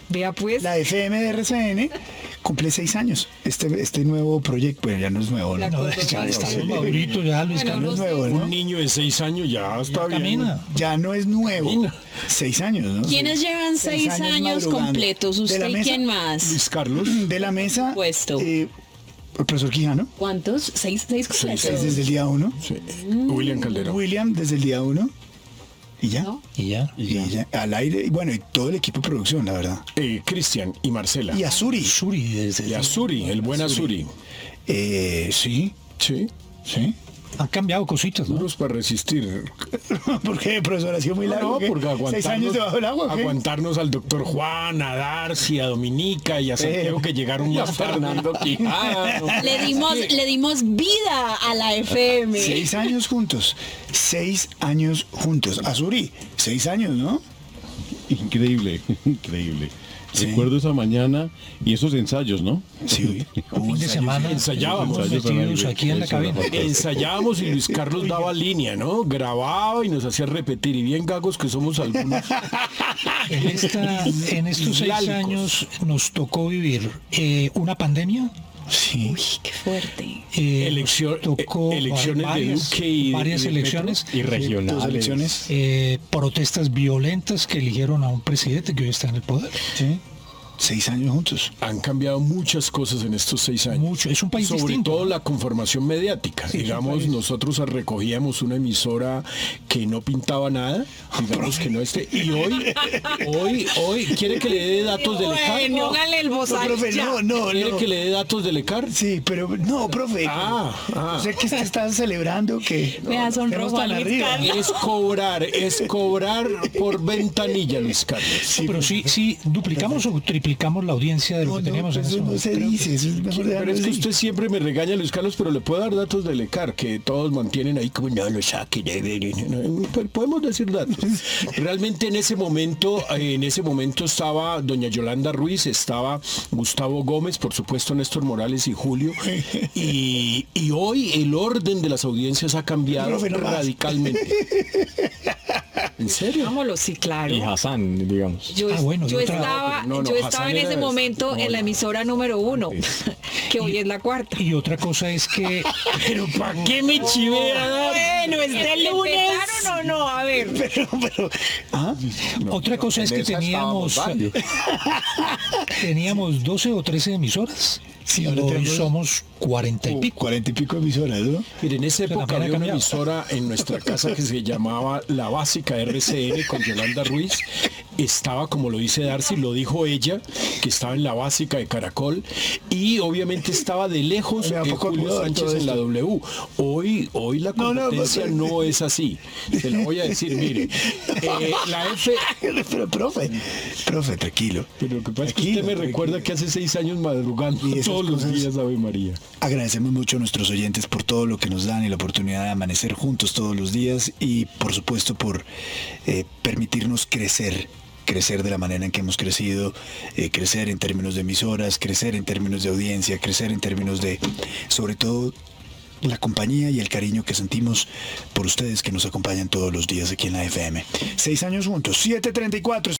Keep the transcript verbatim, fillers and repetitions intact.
Vea pues. La F M de R C N cumple seis años. Este, este nuevo proyecto, bueno, ya no es nuevo, ¿no? No, ya estamos maduritos, ya Luis Bueno, Carlos. no es nuevo, ¿no? Un niño de seis años ya está bien. Camina. Ya no es nuevo. Camina. Seis años, ¿no? ¿Quiénes llevan seis, Seis años años, madrugando. completos? De ¿Usted la y mesa, quién más? Luis Carlos. De la mesa. Puesto. eh, el profesor Quijano. ¿Cuántos? ¿Seis, seis completos? Seis desde el día uno. Sí. William Calderón. William desde el día uno. Y ya. ¿No? Y ya. Y ya. Al aire. Y bueno, y todo el equipo de producción, la verdad. Eh, Cristian y Marcela. Y Azuri. Suri desde Y Azuri, el buen Azuri. Eh, sí, Sí. sí. Han cambiado cositas, ¿no? Duros para resistir. ¿Por qué, profesor? ¿Ha sido muy largo? No, ¿qué? porque aguantarnos, ¿Seis años debajo del agua? ¿qué? aguantarnos al doctor Juan, a Darcy, a Dominica y a Santiago que llegaron más Fernando Quijano. Le dimos, le dimos vida a la F M. Seis años juntos. Seis años juntos. Azuri, seis años, ¿no? Increíble, increíble. Sí. Recuerdo esa mañana y esos ensayos, ¿no? Sí. Fin de semana ensayábamos. estamos metidos aquí en la cabina. Ensayábamos y Luis Carlos daba línea, ¿no? Grababa y nos hacía repetir. Y bien gagos que somos algunos. En, esta, en estos seis Lálicos. años nos tocó vivir eh, una pandemia. Sí. Uy, qué fuerte. eh, Elección- nos tocó eh, elecciones de varias, Duque y de- varias y de elecciones, Y Dos regionales. elecciones. eh, protestas violentas que eligieron a un presidente que hoy está en el poder. Sí. Seis años juntos. Han cambiado muchas cosas en estos seis años. Mucho. Es un país Sobre distinto. todo la conformación mediática. Sí, es un digamos, país. nosotros recogíamos una emisora que no pintaba nada, digamos que no esté. Y hoy, hoy, hoy, ¿quiere que le dé datos del ECAR? Bueno, hágale el No, bozal profe, ya. no, no, ¿Quiere no. que le dé datos del ECAR? Sí, pero no, profe. Ah, ah. O sea que usted está celebrando que Vea, sonrojo estemos tan a Luis arriba. Carlos. Es cobrar, es cobrar por ventanilla, Luis Carlos. No, pero sí, sí, duplicamos o triplicamos la audiencia de lo No, que no, teníamos en eso ese no momento. se dice, eso es mejor Pero dejarlo es que así. usted siempre me regaña, Luis Carlos, pero le puedo dar datos del ECAR, que todos mantienen ahí como no lo saquen. eh, eh, eh, no, pero podemos decir datos. Realmente en ese momento, eh, en ese momento estaba doña Yolanda Ruiz, estaba Gustavo Gómez, por supuesto Néstor Morales y Julio. Y, y hoy el orden de las audiencias ha cambiado Profe, no más. radicalmente. ¿En serio? Vámonos, sí, claro. Y Hassan, digamos. Yo, Ah, bueno, yo y otra- estaba, No, no, yo Hassan estaba en era ese de- momento en la emisora número uno, que hoy es la cuarta. Y otra cosa es que Pero ¿para qué me chivea? Bueno, es de lunes. ¿Empezaron o no? A ver. Pero, pero, ¿ah? otra cosa es que esa teníamos estábamos varios. teníamos doce o trece emisoras. Sí, y ahora hoy tenemos- somos cuarenta y pico. Cuarenta y pico emisoras, ¿no? Miren, en esa sea, época también ha había una cambiado. emisora en nuestra casa que se llamaba La Básica R C N con Yolanda Ruiz. Estaba, como lo dice Darcy, lo dijo ella, que estaba en La Básica de Caracol. Y obviamente estaba de lejos Me da eh, poco Julio cuidado de Sánchez todo en la esto. W. Hoy, hoy la No, no, competencia pues, no es así. Se la voy a decir, mire. eh, la F... Pero, profe, profe, tranquilo. Pero lo que pasa es que Tranquilo, usted me tranquilo. recuerda que hace seis años madrugando Y esas todos los cosas- días, Ave María. Agradecemos mucho a nuestros oyentes por todo lo que nos dan y la oportunidad de amanecer juntos todos los días y por supuesto por eh, permitirnos crecer, crecer de la manera en que hemos crecido, eh, crecer en términos de emisoras, crecer en términos de audiencia, crecer en términos de, sobre todo, la compañía y el cariño que sentimos por ustedes que nos acompañan todos los días aquí en la F M. Seis años juntos, siete treinta y cuatro.